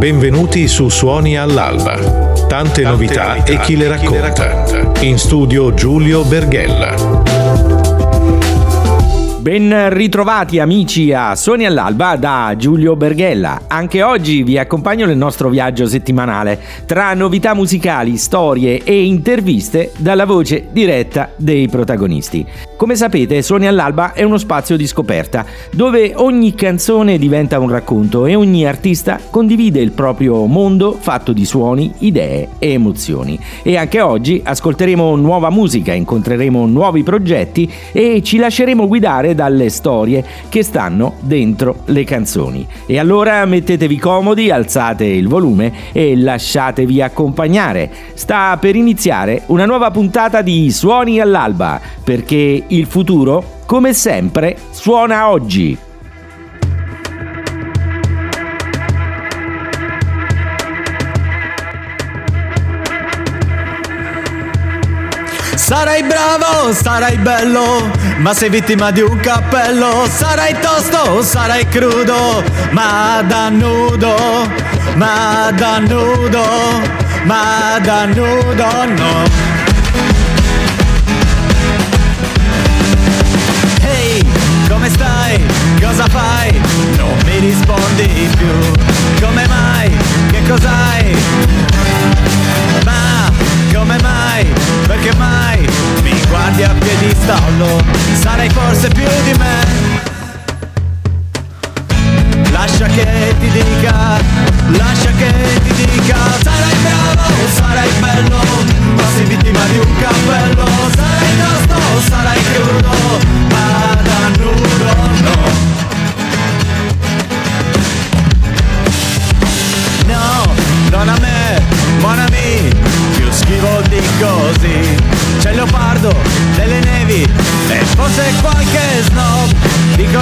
Benvenuti su Suoni all'Alba. Tante novità e chi le racconta. In studio Giulio Berghella. Ben ritrovati amici a Suoni all'Alba da Giulio Berghella. Anche oggi vi accompagno nel nostro viaggio settimanale tra novità musicali, storie e interviste dalla voce diretta dei protagonisti. Come sapete, Suoni all'Alba è uno spazio di scoperta dove ogni canzone diventa un racconto e ogni artista condivide il proprio mondo fatto di suoni, idee e emozioni. E anche oggi ascolteremo nuova musica, incontreremo nuovi progetti e ci lasceremo guidare dalle storie che stanno dentro le canzoni. E allora mettetevi comodi, alzate il volume e lasciatevi accompagnare. Sta per iniziare una nuova puntata di Suoni all'Alba, perché il futuro, come sempre, suona oggi. Sarai bravo, sarai bello, ma sei vittima di un cappello. Sarai tosto, sarai crudo, ma da nudo, ma da nudo, ma da nudo, no. Ehi, come stai? Cosa fai? Non mi rispondi più. Come mai? Che cos'hai? Ma come mai? Perché mai mi guardi a piedistallo? Sarai forse più di me. Lascia che ti dica, lascia che ti dica. Sarai bravo, sarai bello, ma sei vittima di un cappello. Sarai tosto, sarai crudo, ma da nudo no. No, non a me, mon ami, più schifo di così. C'è il leopardo delle nevi e forse qualche snob. Dico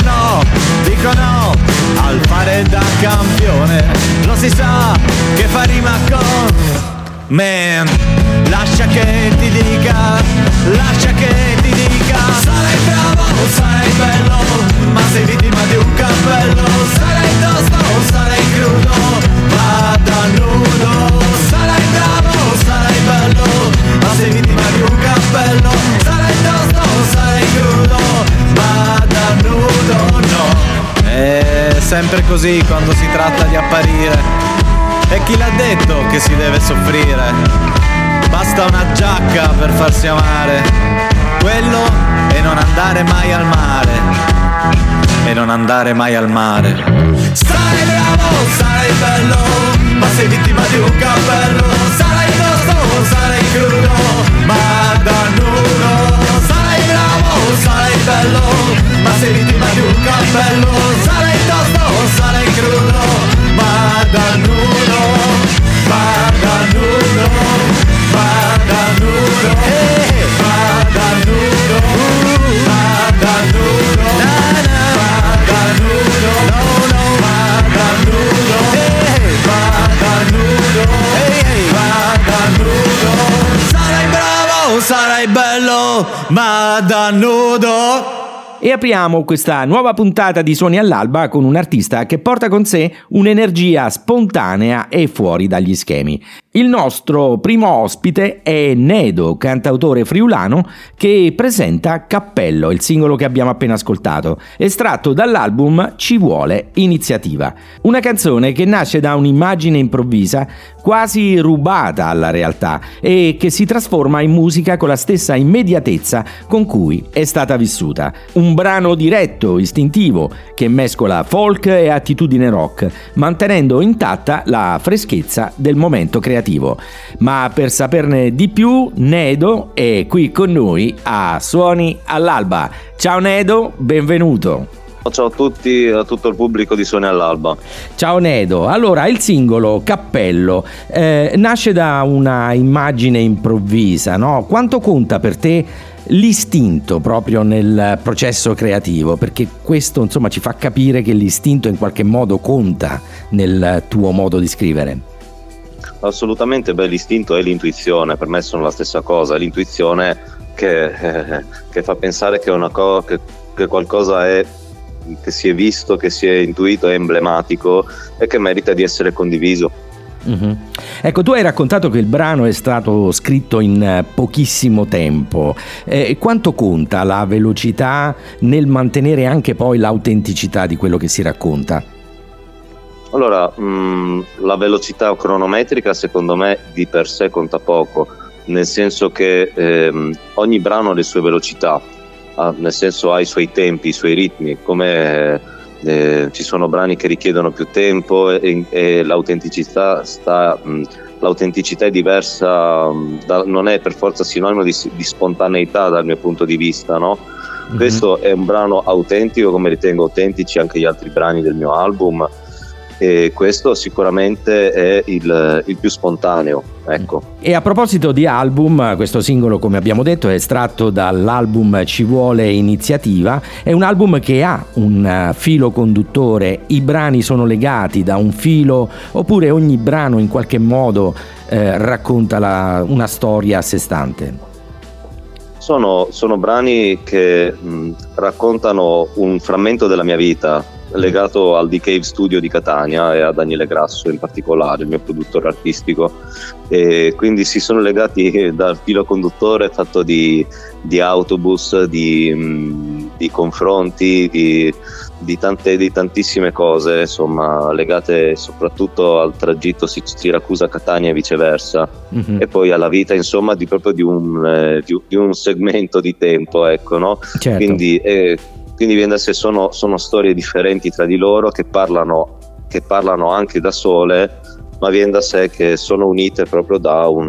no, al fare da campione. Lo si sa che fa rima con man. Lascia che ti dica, lascia che ti dica. Sarai bravo, sarai bello, ma sei vittima di un cappello. Sarai tosto, sarai crudo, ma da nudo. Sarai bravo, sarai bello, ma sei vittima di un cappello. Sarai tosto, sarai crudo, ma da nudo no. È sempre così quando si tratta di apparire. E chi l'ha detto che si deve soffrire? Basta una giacca per farsi amare. Quello e non andare mai al mare. E non andare mai al mare. Sarai bravo, sarai bello, ma sei vittima di un cappello. Sarai tosto, sarai crudo, ma da nudo. Sarai bravo, sarai bello, ma sei vittima di un cappello. Sarai tosto, sarai crudo, ma da nudo, ma da nudo, ma da nudo, ma da nudo, ma da nudo, ma da nudo, no no, ma da nudo, ma da nudo, ma da nudo. Sarai bravo, sarai bello, ma da nudo. E apriamo questa nuova puntata di Suoni all'Alba con un artista che porta con sé un'energia spontanea e fuori dagli schemi. Il nostro primo ospite è Nedo, cantautore friulano che presenta Cappello, il singolo che abbiamo appena ascoltato, estratto dall'album Ci vuole iniziativa. Una canzone che nasce da un'immagine improvvisa quasi rubata alla realtà e che si trasforma in musica con la stessa immediatezza con cui è stata vissuta. Un brano diretto, istintivo, che mescola folk e attitudine rock, mantenendo intatta la freschezza del momento creativo. Ma per saperne di più, Nedo è qui con noi a Suoni all'Alba. Ciao Nedo, benvenuto. Ciao a tutti, a tutto il pubblico di Suoni all'Alba. Ciao Nedo, allora il singolo Cappello nasce da una immagine improvvisa, no? Quanto conta per te l'istinto proprio nel processo creativo? Perché questo insomma ci fa capire che l'istinto in qualche modo conta nel tuo modo di scrivere. Assolutamente, l'istinto e l'intuizione per me sono la stessa cosa. L'intuizione che fa pensare che qualcosa è si è visto, che si è intuito, è emblematico e che merita di essere condiviso. Mm-hmm. Ecco, tu hai raccontato che il brano è stato scritto in pochissimo tempo. Quanto conta la velocità nel mantenere anche poi l'autenticità di quello che si racconta? Allora, la velocità cronometrica secondo me di per sé conta poco, nel senso che ogni brano ha le sue velocità, nel senso ha i suoi tempi, i suoi ritmi, come ci sono brani che richiedono più tempo e l'autenticità è diversa, non è per forza sinonimo di spontaneità dal mio punto di vista, no? Mm-hmm. Questo è un brano autentico, come ritengo autentici anche gli altri brani del mio album, e questo sicuramente è il più spontaneo, ecco. E a proposito di album, questo singolo, come abbiamo detto, è estratto dall'album Ci vuole iniziativa. È un album che ha un filo conduttore, i brani sono legati da un filo, oppure ogni brano in qualche modo racconta una storia a sé stante? Sono brani che raccontano un frammento della mia vita, legato al The Cave Studio di Catania e a Daniele Grasso in particolare, il mio produttore artistico, e quindi si sono legati dal filo conduttore fatto di autobus, di confronti, di tantissime cose, insomma, legate soprattutto al tragitto Siracusa-Catania e viceversa, mm-hmm. E poi alla vita, insomma, di un segmento di tempo, ecco, no? Certo. Quindi viene da sé, sono storie differenti tra di loro che parlano anche da sole, ma viene da sé che sono unite proprio da un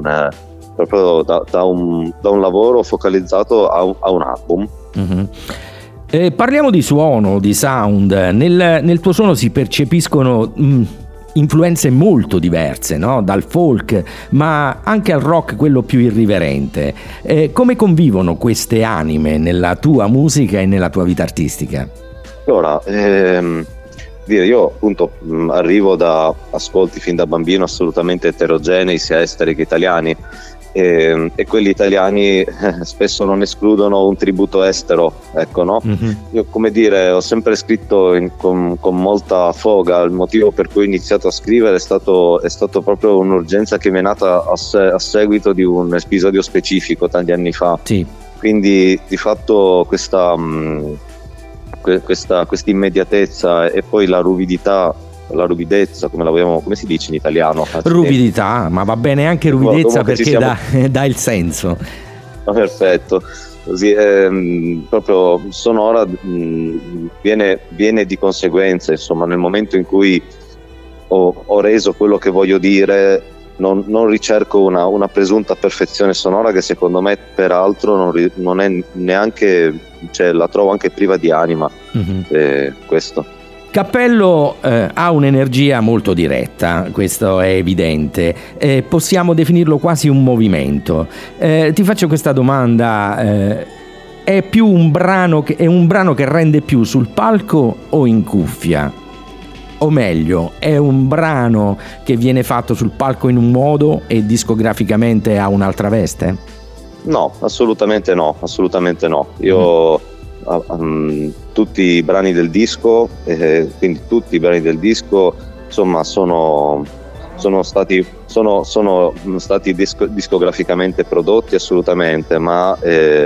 lavoro focalizzato a un album. Mm-hmm. Parliamo di suono, di sound. Nel tuo suono si percepiscono influenze molto diverse, no? Dal folk, ma anche al rock, quello più irriverente. Come convivono queste anime nella tua musica e nella tua vita artistica? Allora, io appunto arrivo da ascolti fin da bambino assolutamente eterogenei, sia esteri che italiani, e quelli italiani spesso non escludono un tributo estero, ecco, no? Mm-hmm. Io, come dire, ho sempre scritto con molta foga. Il motivo per cui ho iniziato a scrivere è stato proprio un'urgenza che mi è nata a seguito di un episodio specifico tanti anni fa. Sì. Quindi di fatto questa immediatezza e poi la ruvidezza, come si dice in italiano? Ruvidità, ma va bene anche ruvidezza perché dà il senso. Perfetto. Così, proprio sonora viene di conseguenza, insomma, nel momento in cui ho reso quello che voglio dire, non ricerco una presunta perfezione sonora che secondo me peraltro non è neanche, cioè la trovo anche priva di anima. Mm-hmm. Questo. Cappello ha un'energia molto diretta, questo è evidente, possiamo definirlo quasi un movimento. Ti faccio questa domanda, è un brano che rende più sul palco o in cuffia? O meglio, è un brano che viene fatto sul palco in un modo e discograficamente ha un'altra veste? No, assolutamente no. Io tutti i brani del disco, insomma, sono stati discograficamente prodotti assolutamente, ma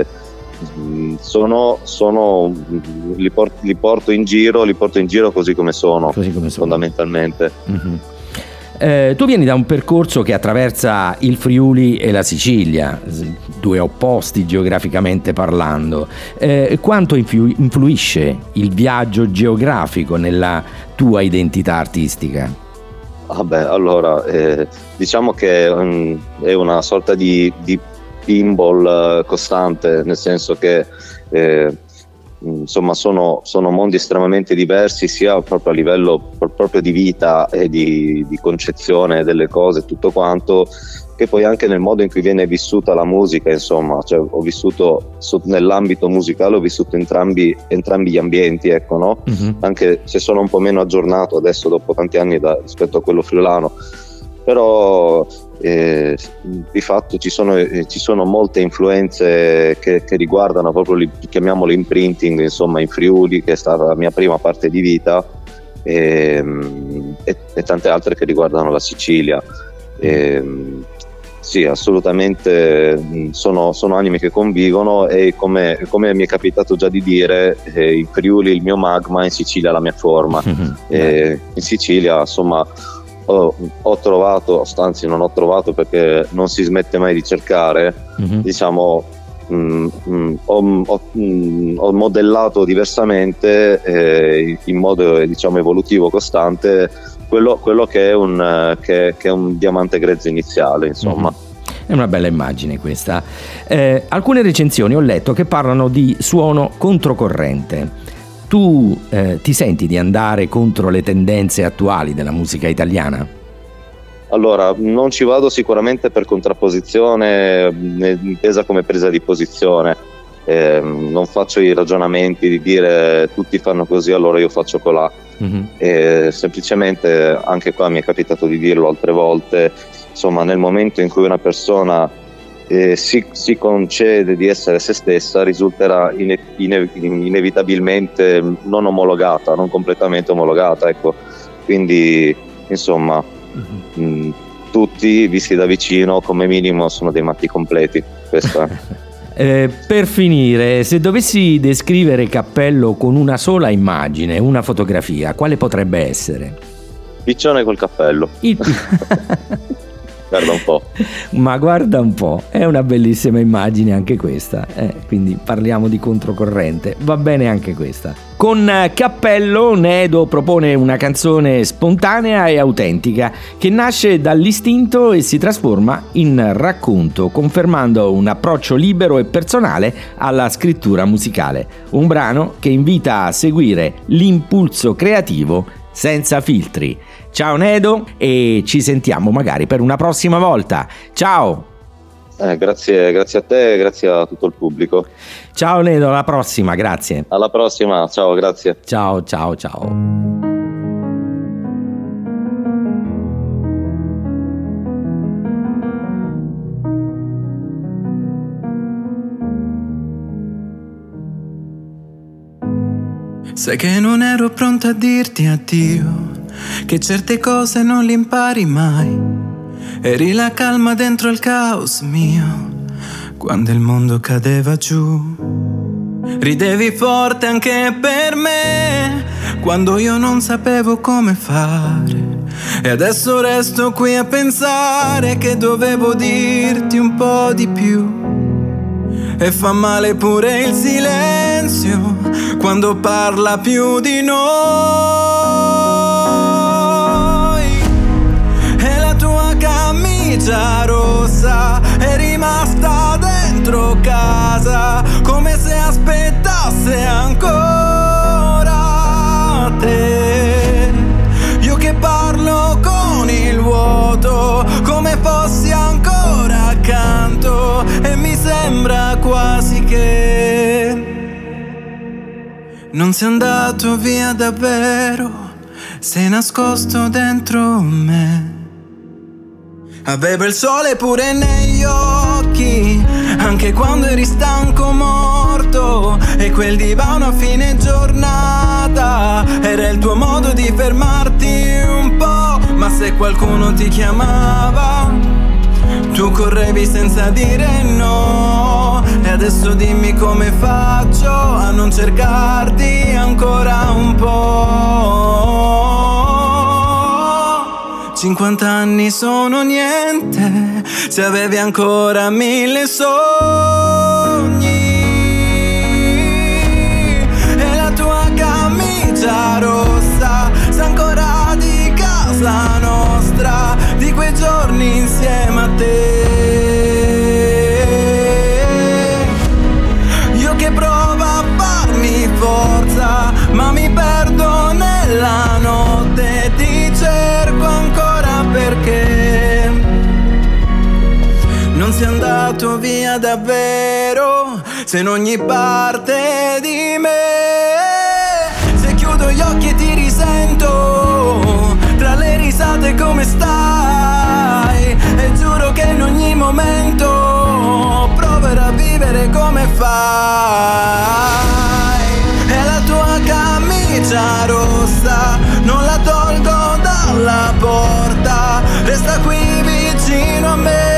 li porto in giro così come sono, fondamentalmente. Mm-hmm. Tu vieni da un percorso che attraversa il Friuli e la Sicilia, due opposti geograficamente parlando. Quanto influisce il viaggio geografico nella tua identità artistica? Allora, diciamo che è una sorta di pinball costante, nel senso che insomma sono mondi estremamente diversi, sia proprio a livello proprio di vita e di concezione delle cose, tutto quanto, che poi anche nel modo in cui viene vissuta la musica, insomma, cioè ho vissuto nell'ambito musicale, ho vissuto entrambi gli ambienti, ecco, no? Mm-hmm. Anche se sono un po' meno aggiornato adesso dopo tanti anni rispetto a quello friulano, però di fatto ci sono molte influenze che riguardano proprio, chiamiamolo imprinting, insomma, in Friuli, che è stata la mia prima parte di vita, e tante altre che riguardano la Sicilia. Sì, assolutamente, sono anime che convivono, e come mi è capitato già di dire, in Friuli il mio magma, in Sicilia la mia forma. In Sicilia, insomma, ho trovato, anzi non ho trovato, perché non si smette mai di cercare, diciamo, ho modellato diversamente, in modo, diciamo, evolutivo costante, quello che è un diamante grezzo iniziale, insomma. È una bella immagine questa. Alcune recensioni ho letto che parlano di suono controcorrente. Tu ti senti di andare contro le tendenze attuali della musica italiana? Allora, non ci vado sicuramente per contrapposizione, intesa come presa di posizione. Non faccio i ragionamenti di dire tutti fanno così, allora io faccio colà. Semplicemente, anche qua mi è capitato di dirlo altre volte, insomma, nel momento in cui una persona si concede di essere se stessa, risulterà inevitabilmente non omologata, non completamente omologata, ecco. Quindi, insomma, tutti visti da vicino come minimo sono dei matti completi. Questa per finire, se dovessi descrivere Cappello con una sola immagine, una fotografia, quale potrebbe essere? Piccione col cappello. Guarda un po'. Ma guarda un po', è una bellissima immagine anche questa, quindi parliamo di controcorrente, va bene anche questa. Con Cappello Nedo propone una canzone spontanea e autentica che nasce dall'istinto e si trasforma in racconto, confermando un approccio libero e personale alla scrittura musicale. Un brano che invita a seguire l'impulso creativo senza filtri. Ciao Nedo, e ci sentiamo magari per una prossima volta. Ciao! Grazie a te, grazie a tutto il pubblico. Ciao Nedo, alla prossima, grazie. Alla prossima, ciao, grazie. Ciao. Sai che non ero pronta a dirti addio, che certe cose non le impari mai. Eri la calma dentro il caos mio, quando il mondo cadeva giù. Ridevi forte anche per me, quando io non sapevo come fare. E adesso resto qui a pensare che dovevo dirti un po' di più. E fa male pure il silenzio quando parla più di noi. E la tua camicia rossa è rimasta dentro casa, come se aspettasse ancora te. Io che parlo con il vuoto, come fossi ancora accanto, e mi sembra quasi che non sei andato via davvero, sei nascosto dentro me. Avevo il sole pure negli occhi, anche quando eri stanco morto, e quel divano a fine giornata era il tuo modo di fermarti un po'. Ma se qualcuno ti chiamava, tu correvi senza dire no. E adesso dimmi come faccio a non cercarti ancora un po'. 50 anni sono niente se avevi ancora 1000 sogni. E la tua camicia rossa sa ancora di casa nostra, di quei giorni insieme a te. Io che provo a farmi forza, ma mi perdo nella notte, ti cerco ancora perché non sei andato via davvero, sei in ogni parte di me. Se chiudo gli occhi e ti risento, tra le risate come stai, ogni momento proverò a vivere come fai. E la tua camicia rossa non la tolgo dalla porta, resta qui vicino a me,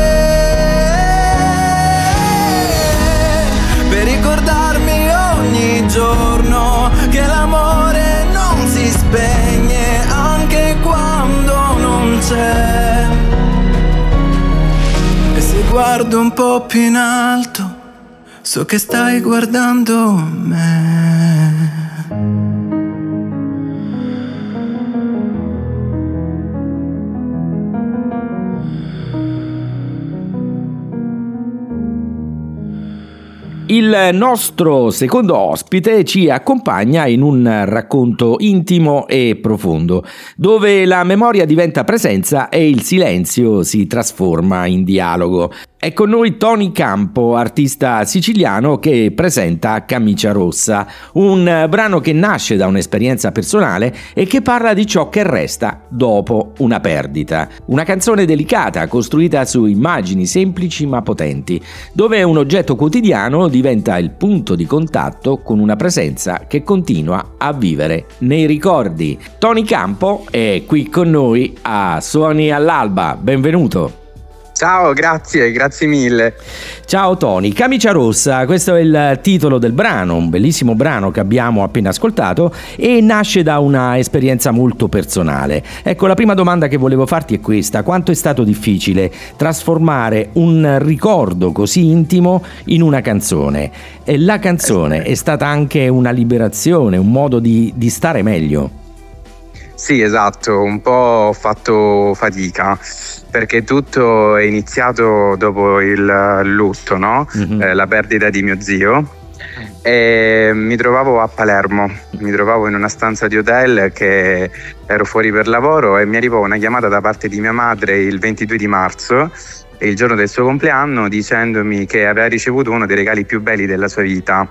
per ricordarmi ogni giorno che l'amore non si spegne anche quando non c'è. E se guardo un po' più in alto, so che stai guardando me. Il nostro secondo ospite ci accompagna in un racconto intimo e profondo, dove la memoria diventa presenza e il silenzio si trasforma in dialogo. È con noi Tony Campo, artista siciliano che presenta Camicia Rossa, un brano che nasce da un'esperienza personale e che parla di ciò che resta dopo una perdita. Una canzone delicata costruita su immagini semplici ma potenti, dove un oggetto quotidiano diventa il punto di contatto con una presenza che continua a vivere nei ricordi. Tony Campo è qui con noi a Suoni all'Alba, benvenuto. Ciao, grazie mille. Ciao Tony, Camicia Rossa, questo è il titolo del brano, un bellissimo brano che abbiamo appena ascoltato e nasce da una esperienza molto personale. Ecco, la prima domanda che volevo farti è questa: quanto è stato difficile trasformare un ricordo così intimo in una canzone? E la canzone è stata anche una liberazione, un modo di stare meglio. Sì, esatto, un po' ho fatto fatica perché tutto è iniziato dopo il lutto, no? La perdita di mio zio, e mi trovavo a Palermo, mi trovavo in una stanza di hotel, che ero fuori per lavoro, e mi arrivò una chiamata da parte di mia madre il 22 di marzo, il giorno del suo compleanno, dicendomi che aveva ricevuto uno dei regali più belli della sua vita,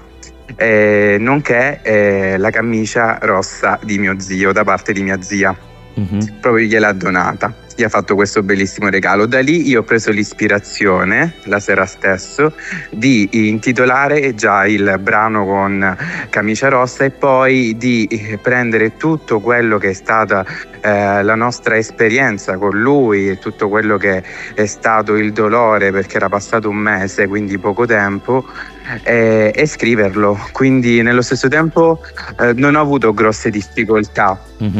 nonché la camicia rossa di mio zio da parte di mia zia. Proprio gliel'ha donata, gli ha fatto questo bellissimo regalo. Da lì io ho preso l'ispirazione, la sera stesso, di intitolare già il brano con Camicia Rossa, e poi di prendere tutto quello che è stata la nostra esperienza con lui e tutto quello che è stato il dolore, perché era passato un mese, quindi poco tempo, e scriverlo. Quindi nello stesso tempo non ho avuto grosse difficoltà,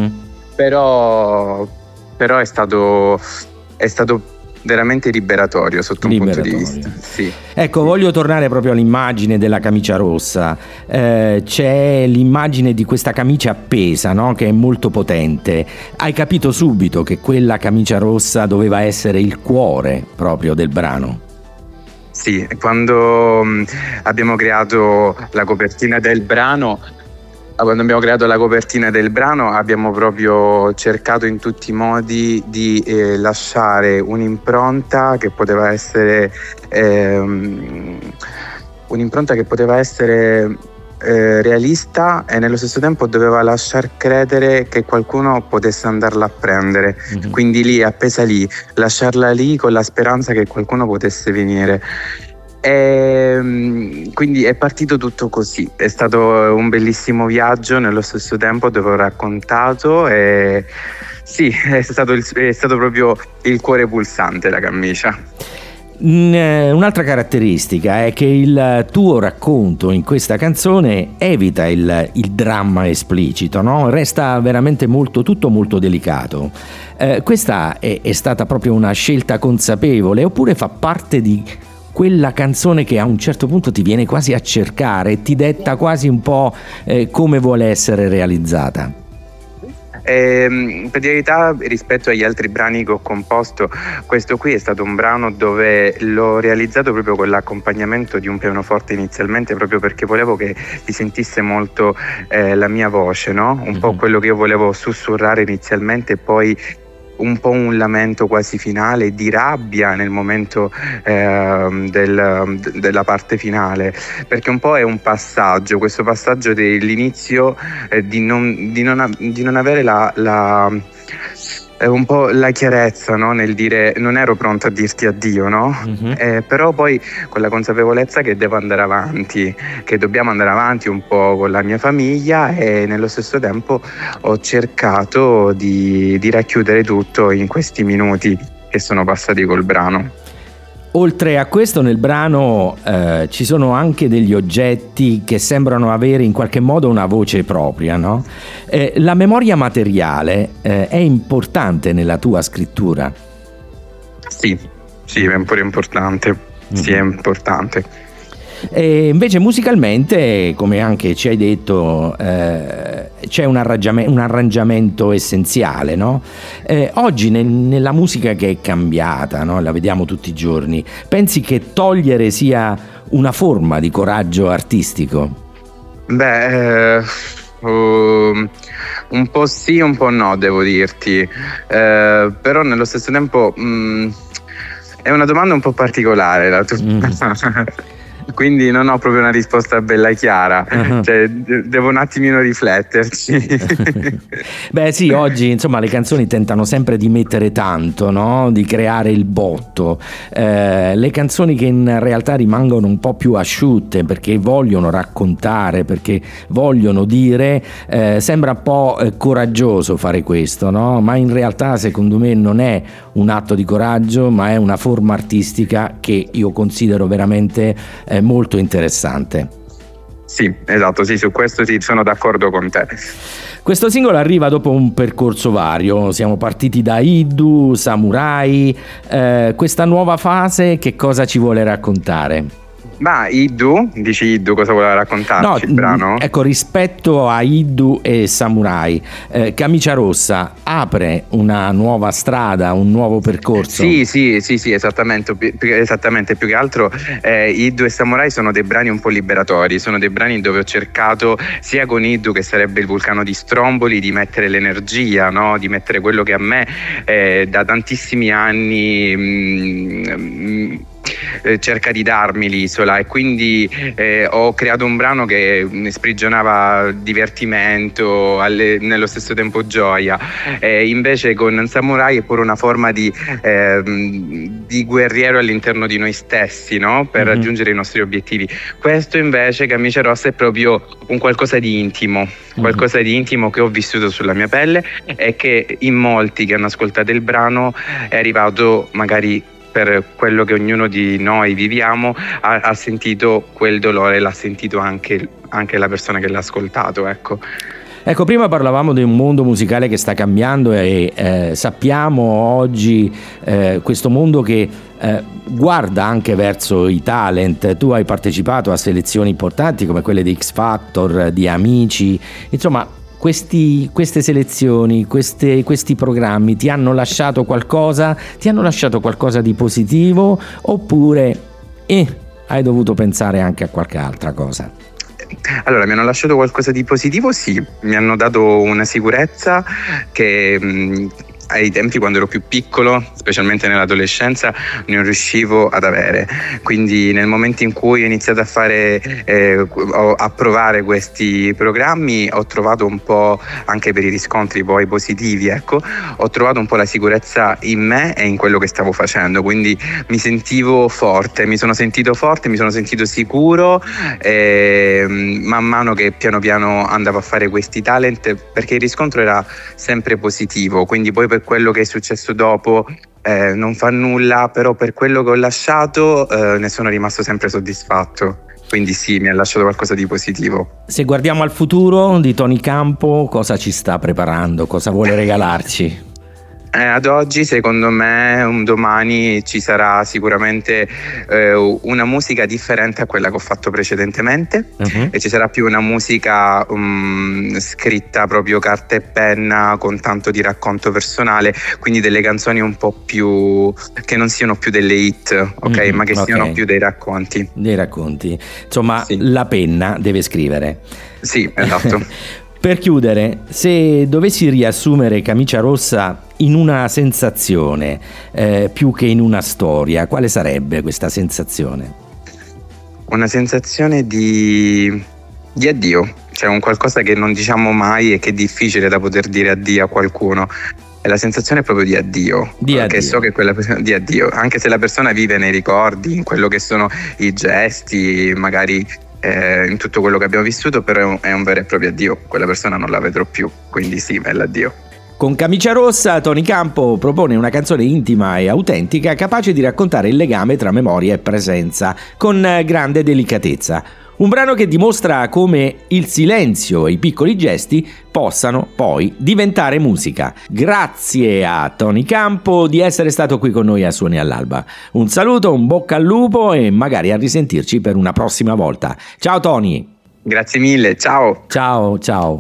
però è stato veramente liberatorio sotto un punto di vista. Sì. Ecco, voglio tornare proprio all'immagine della camicia rossa. C'è l'immagine di questa camicia appesa, no? Che è molto potente. Hai capito subito che quella camicia rossa doveva essere il cuore proprio del brano? Sì, quando abbiamo creato la copertina del brano, abbiamo proprio cercato in tutti i modi di lasciare un'impronta che poteva essere realista, e nello stesso tempo doveva lasciar credere che qualcuno potesse andarla a prendere. Quindi lì, appesa lì, lasciarla lì con la speranza che qualcuno potesse venire. E quindi è partito tutto così. È stato un bellissimo viaggio nello stesso tempo dove ho raccontato, e sì, è stato proprio il cuore pulsante, la camicia. Un'altra caratteristica è che il tuo racconto in questa canzone evita il dramma esplicito, no? Resta veramente tutto molto delicato. Questa è stata proprio una scelta consapevole, oppure fa parte di quella canzone che a un certo punto ti viene quasi a cercare, ti detta quasi un po' come vuole essere realizzata? Per di verità, rispetto agli altri brani che ho composto, questo qui è stato un brano dove l'ho realizzato proprio con l'accompagnamento di un pianoforte inizialmente, proprio perché volevo che si sentisse molto la mia voce, no? Un po' quello che io volevo sussurrare inizialmente, e poi un po' un lamento quasi finale di rabbia nel momento della parte finale, perché un po' è un passaggio, questo passaggio dell'inizio, di non avere un po' la chiarezza, no? Nel dire non ero pronto a dirti addio, no? Però poi con la consapevolezza che devo andare avanti, che dobbiamo andare avanti un po' con la mia famiglia, e nello stesso tempo ho cercato di racchiudere tutto in questi minuti che sono passati col brano. Oltre a questo, nel brano ci sono anche degli oggetti che sembrano avere in qualche modo una voce propria, no? La memoria materiale è importante nella tua scrittura? Sì, è pure importante. Sì, è importante. E invece musicalmente, come anche ci hai detto, c'è un arrangiamento essenziale, no? Oggi nella musica che è cambiata, no? La vediamo tutti i giorni, pensi che togliere sia una forma di coraggio artistico? Beh, un po' sì, un po' no, devo dirti, però nello stesso tempo è una domanda un po' particolare la tua. Quindi non ho proprio una risposta bella chiara, cioè devo un attimino rifletterci. Beh sì, oggi insomma le canzoni tentano sempre di mettere tanto, no? Di creare il botto, le canzoni che in realtà rimangono un po' più asciutte perché vogliono raccontare, perché vogliono dire, sembra un po' coraggioso fare questo, no? Ma in realtà secondo me non è un atto di coraggio, ma è una forma artistica che io considero veramente molto interessante. Sì, esatto, sì, su questo sì, sono d'accordo con te. Questo singolo arriva dopo un percorso vario, siamo partiti da Iddu, Samurai, questa nuova fase che cosa ci vuole raccontare? Ma dici Iddu cosa voleva raccontarci il brano? Ecco, rispetto a Iddu e Samurai, Camicia Rossa apre una nuova strada, un nuovo percorso. Sì, esattamente, più che altro Iddu e Samurai sono dei brani un po' liberatori, sono dei brani dove ho cercato sia con Iddu, che sarebbe il vulcano di Stromboli, di mettere l'energia, no? Di mettere quello che a me da tantissimi anni cerca di darmi l'isola, e quindi ho creato un brano che sprigionava divertimento, nello stesso tempo gioia. Invece con Samurai è pure una forma di guerriero all'interno di noi stessi, no? Per raggiungere i nostri obiettivi. Questo invece, Camicia Rossa, è proprio un qualcosa di intimo, qualcosa di intimo che ho vissuto sulla mia pelle, e che in molti che hanno ascoltato il brano è arrivato magari per quello che ognuno di noi viviamo, ha sentito quel dolore, l'ha sentito anche la persona che l'ha ascoltato, ecco. Ecco, prima parlavamo di un mondo musicale che sta cambiando e sappiamo oggi questo mondo che guarda anche verso i talent. Tu hai partecipato a selezioni importanti come quelle di X Factor, di Amici, insomma. Queste selezioni, questi programmi ti hanno lasciato qualcosa? Ti hanno lasciato qualcosa di positivo, oppure hai dovuto pensare anche a qualche altra cosa? Allora, mi hanno lasciato qualcosa di positivo, sì, mi hanno dato una sicurezza che ai tempi, quando ero più piccolo, specialmente nell'adolescenza, non riuscivo ad avere. Quindi nel momento in cui ho iniziato a provare questi programmi, ho trovato un po', anche per i riscontri poi positivi, ecco, ho trovato un po' la sicurezza in me e in quello che stavo facendo. Quindi mi sentivo forte, mi sono sentito sicuro, man mano che piano piano andavo a fare questi talent, perché il riscontro era sempre positivo. Quindi poi per quello che è successo dopo non fa nulla, però per quello che ho lasciato ne sono rimasto sempre soddisfatto. Quindi sì, mi ha lasciato qualcosa di positivo. Se guardiamo al futuro di Tony Campo, cosa ci sta preparando? Cosa vuole regalarci? Ad oggi, secondo me, un domani ci sarà sicuramente una musica differente a quella che ho fatto precedentemente, e ci sarà più una musica scritta proprio carta e penna, con tanto di racconto personale, quindi delle canzoni un po' più che non siano più delle hit, ok, ma che siano più dei racconti. Dei racconti, insomma, sì. La penna deve scrivere. Sì, esatto. Per chiudere, se dovessi riassumere Camicia Rossa in una sensazione più che in una storia, quale sarebbe questa sensazione? Una sensazione di addio, cioè un qualcosa che non diciamo mai e che è difficile da poter dire addio a qualcuno. è la sensazione proprio di addio, che so che quella di addio, anche se la persona vive nei ricordi, in quello che sono i gesti, magari in tutto quello che abbiamo vissuto, però è un vero e proprio addio, quella persona non la vedrò più, quindi sì, è l'addio. Con Camicia Rossa, Tony Campo propone una canzone intima e autentica, capace di raccontare il legame tra memoria e presenza, con grande delicatezza. Un brano che dimostra come il silenzio e i piccoli gesti possano poi diventare musica. Grazie a Tony Campo di essere stato qui con noi a Suoni all'Alba. Un saluto, un bocca al lupo e magari a risentirci per una prossima volta. Ciao Tony! Grazie mille, ciao! Ciao, ciao!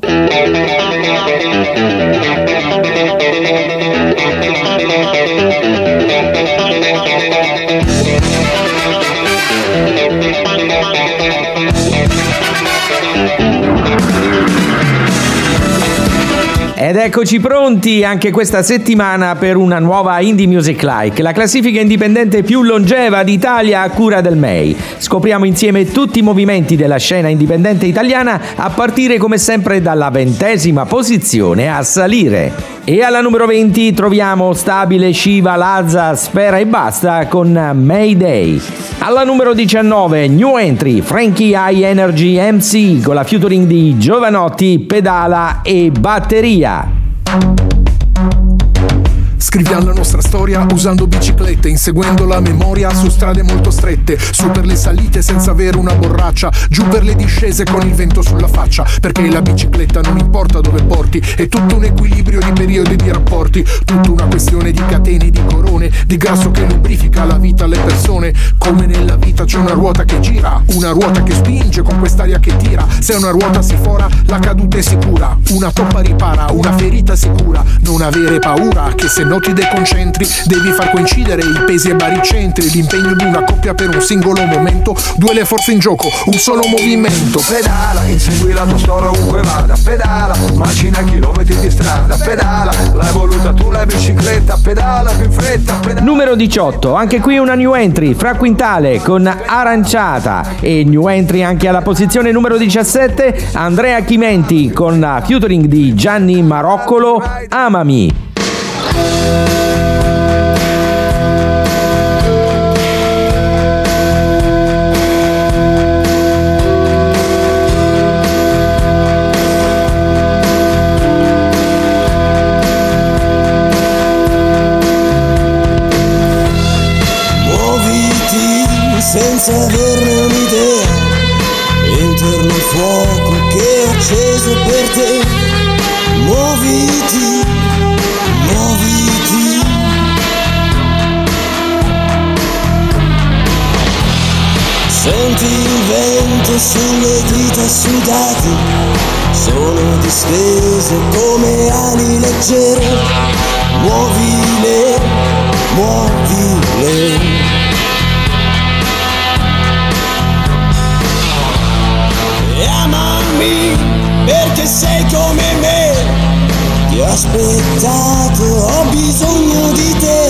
Ed eccoci pronti anche questa settimana per una nuova Indie Music Like, la classifica indipendente più longeva d'Italia a cura del MEI. Scopriamo insieme tutti i movimenti della scena indipendente italiana, a partire come sempre dalla 20ª posizione a salire. E alla numero 20 troviamo stabile Shiva, Lazza, Sfera e Basta con Mayday. Alla numero 19 New Entry, Frankie High Energy MC con la featuring di Giovanotti, Pedala e Batteria. Scriviamo la nostra storia usando biciclette, inseguendo la memoria su strade molto strette, su per le salite senza avere una borraccia, giù per le discese con il vento sulla faccia, perché la bicicletta non importa dove porti, è tutto un equilibrio di periodi di rapporti, tutta una questione di catene, di corone, di grasso che lubrifica la vita alle persone. Come nella vita c'è una ruota che gira, una ruota che spinge con quest'aria che tira, se una ruota si fora la caduta è sicura, una toppa ripara, una ferita sicura, non avere paura che se no ti deconcentri, devi far coincidere i pesi e baricentri, l'impegno di una coppia per un singolo momento, due le forze in gioco, un solo movimento. Pedala, insegui la tua storia ovunque vada, pedala, macina chilometri di strada, pedala, l'hai voluta tu la bicicletta, pedala più in fretta, pedala. Numero 18, anche qui una new entry, Fra Quintale con Aranciata, e new entry anche alla posizione numero 17, Andrea Chimenti con la featuring di Gianni Maroccolo, Amami. Senza averne un'idea, entro nel fuoco che ho acceso per te. Muoviti, muoviti. Senti il vento sulle dita sudate, sono distese come ali leggere. Muovile, muovile. Amami perché sei come me, ti ho aspettato, ho bisogno di te.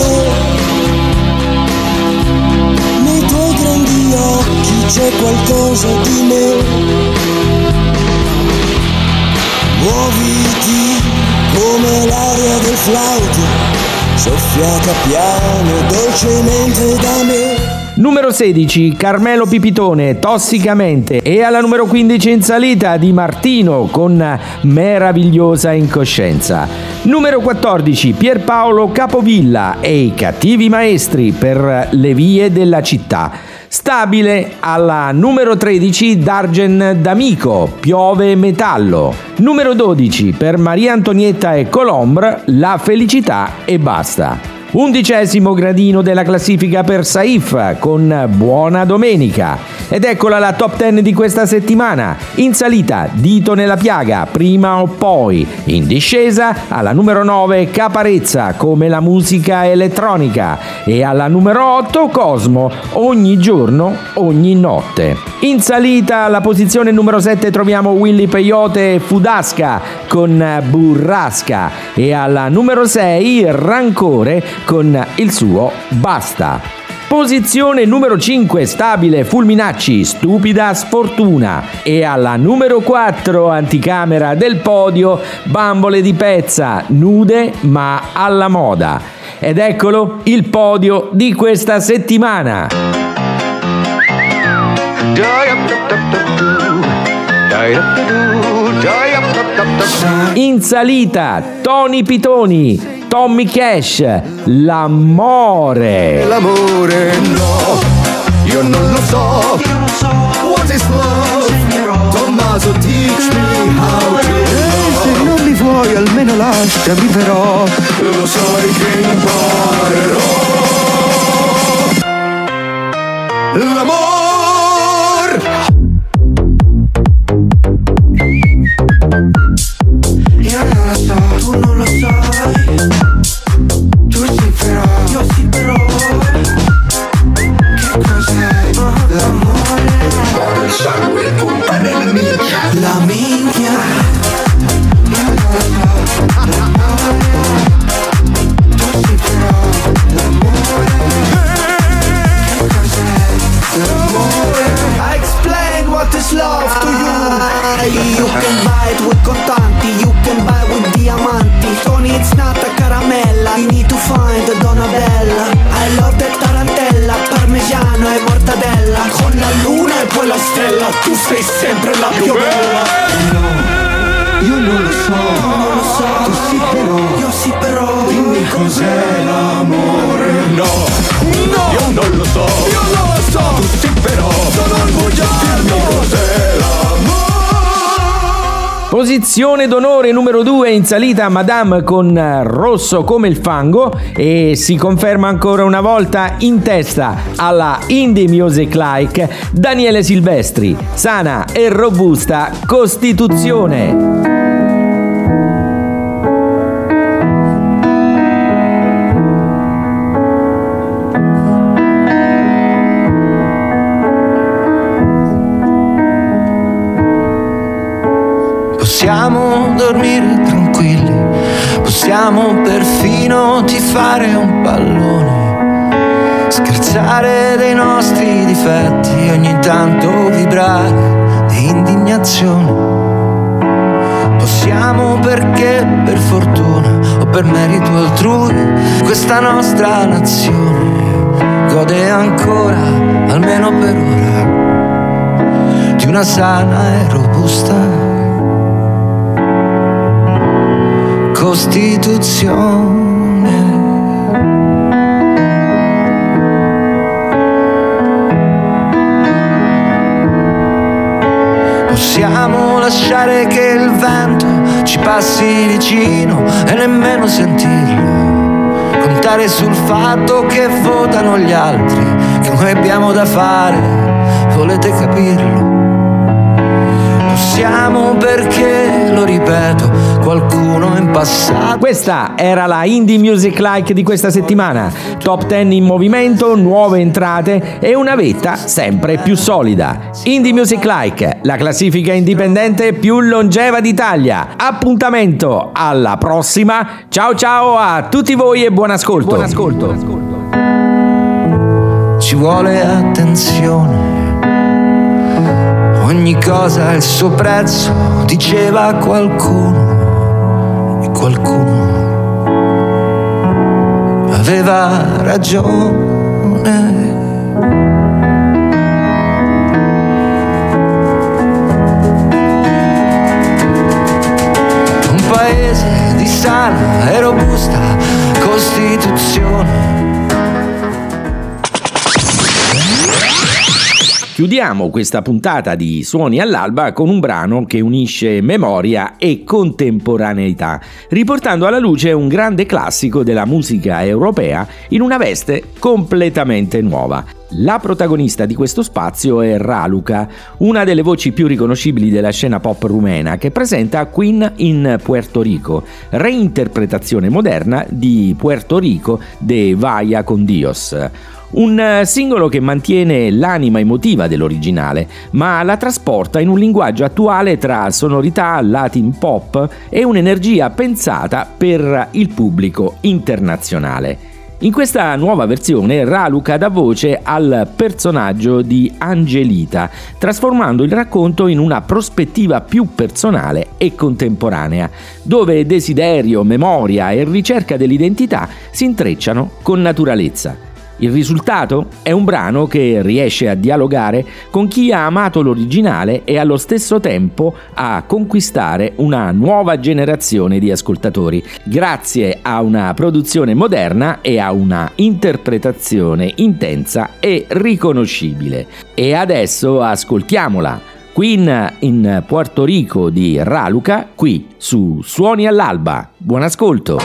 Nei tuoi grandi occhi c'è qualcosa di me. Muoviti come l'aria del flauto, soffiata piano dolcemente da me. Numero 16, Carmelo Pipitone, Tossicamente, e alla numero 15 in salita Di Martino con Meravigliosa Incoscienza. Numero 14, Pierpaolo Capovilla e I Cattivi Maestri per Le vie della città. Stabile alla numero 13, Dargen D'Amico, Piove Metallo. Numero 12, per Maria Antonietta e Colombre, La felicità e basta. 11° gradino della classifica per Saif con Buona Domenica. Ed eccola la top 10 di questa settimana. In salita Dito nella piaga, Prima o poi. In discesa alla numero 9 Caparezza, Come la musica elettronica. E alla numero 8 Cosmo, Ogni giorno, ogni notte. In salita alla posizione numero 7 troviamo Willy Peyote e Fudasca con Burrasca. E alla numero 6 Rancore con il suo Basta. Posizione numero 5, stabile Fulminacci, Stupida sfortuna. E alla numero 4, anticamera del podio, Bambole di Pezza, Nude ma alla moda. Ed eccolo il podio di questa settimana. In salita, Tony Pitoni, Tommy Cash, L'amore. L'amore no, io non lo so. What is love? Tommaso, teach me how to love. Se non li vuoi almeno lasciami però. Lo sai che imparerò. L'amore. Io non lo so, tu non lo sai. Tu sì però, io sì però. Che cos'è l'amore? Il sangue pompa nella minchia. La minchia. Io non lo so, l'amore. Tu sì però, l'amore. Che cos'è l'amore? I explain what is love to you. You can buy it with contanti, you can buy with diamanti. Tony, it's not a caramella, you need to find a Donabella. I love that tarantella, parmigiano e mortadella. Con la luna e poi la stella, tu sei sempre la più bella. No, io non lo so, tu sì però, io sì però. Dimmi cos'è l'amore. No, io non lo so, tu sì però. Sono il bugiardo. Dimmi cos'è l'amore. Posizione d'onore numero 2 in salita, Madame con Rosso come il fango, e si conferma ancora una volta in testa alla Indie Music Like Daniele Silvestri, Sana e robusta Costituzione. Possiamo dormire tranquilli, possiamo perfino tifare un pallone, scherzare dei nostri difetti, ogni tanto vibrare di indignazione. Possiamo perché per fortuna o per merito altrui questa nostra nazione gode ancora, almeno per ora, di una sana e robusta Costituzione. Possiamo lasciare che il vento ci passi vicino e nemmeno sentirlo, contare sul fatto che votano gli altri, che noi abbiamo da fare, volete capirlo? Possiamo perché, lo ripeto, qualcuno in passato. Questa era la Indie Music Like di questa settimana. Top 10 in movimento, nuove entrate e una vetta sempre più solida. Indie Music Like, la classifica indipendente più longeva d'Italia. Appuntamento alla prossima. Ciao ciao a tutti voi e buon ascolto. Buon ascolto. Ci vuole attenzione. Ogni cosa ha il suo prezzo, diceva qualcuno, e qualcuno aveva ragione. Un paese di sana e robusta Costituzione. Chiudiamo questa puntata di Suoni all'Alba con un brano che unisce memoria e contemporaneità, riportando alla luce un grande classico della musica europea in una veste completamente nuova. La protagonista di questo spazio è Raluca, una delle voci più riconoscibili della scena pop rumena, che presenta Queen in Puerto Rico, reinterpretazione moderna di Puerto Rico de Vaya con Dios. Un singolo che mantiene l'anima emotiva dell'originale, ma la trasporta in un linguaggio attuale tra sonorità latin pop e un'energia pensata per il pubblico internazionale. In questa nuova versione Raluca dà voce al personaggio di Angelita, trasformando il racconto in una prospettiva più personale e contemporanea, dove desiderio, memoria e ricerca dell'identità si intrecciano con naturalezza. Il risultato è un brano che riesce a dialogare con chi ha amato l'originale e allo stesso tempo a conquistare una nuova generazione di ascoltatori, grazie a una produzione moderna e a una interpretazione intensa e riconoscibile. E adesso ascoltiamola. Queen in Puerto Rico di Raluca, qui su Suoni all'Alba. Buon ascolto!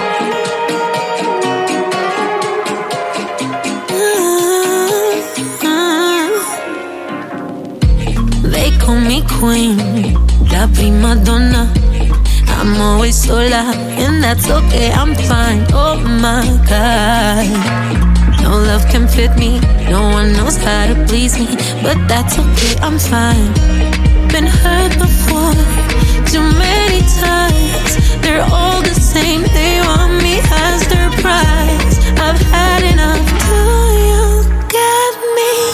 Me queen, la prima donna. I'm always sola, and that's okay, I'm fine. Oh my God, no love can fit me, no one knows how to please me, but that's okay, I'm fine. Been hurt before, too many times. They're all the same, they want me as their prize. I've had enough, do you get me?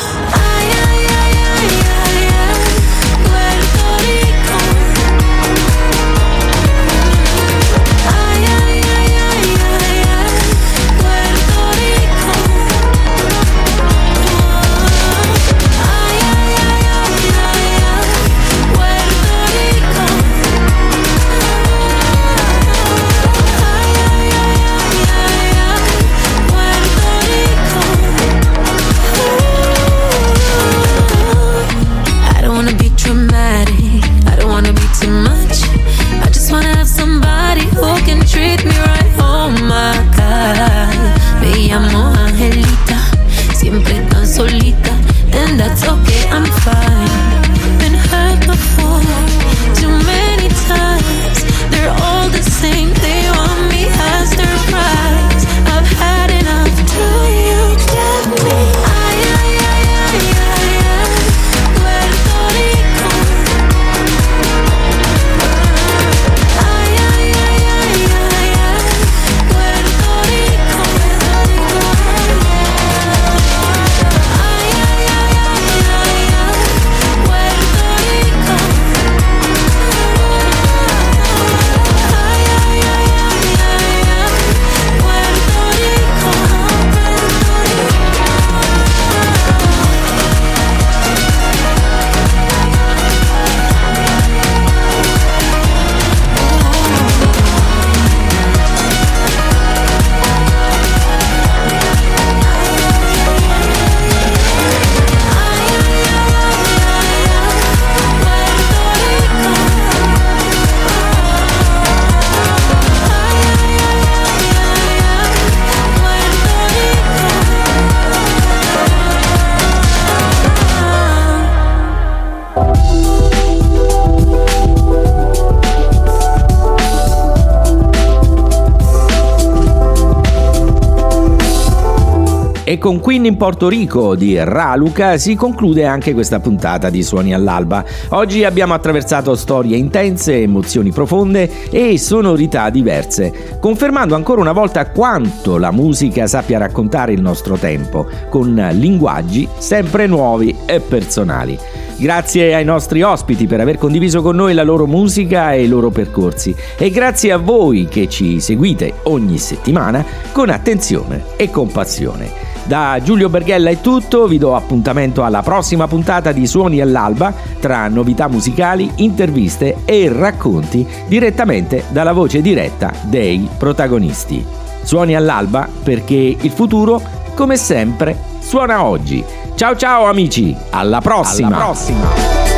E con Queen in Porto Rico di Raluca si conclude anche questa puntata di Suoni all'Alba. Oggi abbiamo attraversato storie intense, emozioni profonde e sonorità diverse, confermando ancora una volta quanto la musica sappia raccontare il nostro tempo, con linguaggi sempre nuovi e personali. Grazie ai nostri ospiti per aver condiviso con noi la loro musica e i loro percorsi, e grazie a voi che ci seguite ogni settimana con attenzione e compassione. Da Giulio Berghella è tutto, vi do appuntamento alla prossima puntata di Suoni all'Alba, tra novità musicali, interviste e racconti direttamente dalla voce diretta dei protagonisti. Suoni all'Alba, perché il futuro, come sempre, suona oggi. Ciao ciao amici, alla prossima!